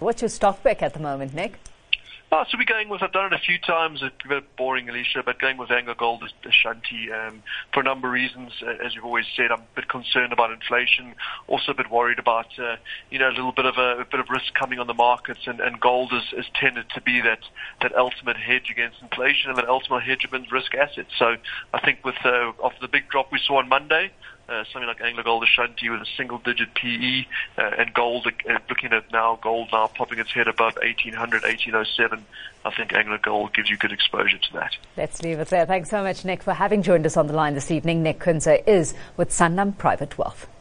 What's your stock pick at the moment, Nick? So we're going with, I've done it a few times, it's a bit boring, Alicia, but going with AngloGold Ashanti for a number of reasons. As you've always said, I'm a bit concerned about inflation, also a bit worried about, a little bit of risk coming on the markets, and gold has tended to be that ultimate hedge against inflation and that ultimate hedge against risk assets. So I think with after the big drop we saw on Monday, something like AngloGold Ashanti with a single-digit PE, and gold, looking at gold now popping its head above 1800, 1807. I think AngloGold gives you good exposure to that. Let's leave it there. Thanks so much, Nick, for having joined us on the line this evening. Nick Kunze is with Sanlam Private Wealth.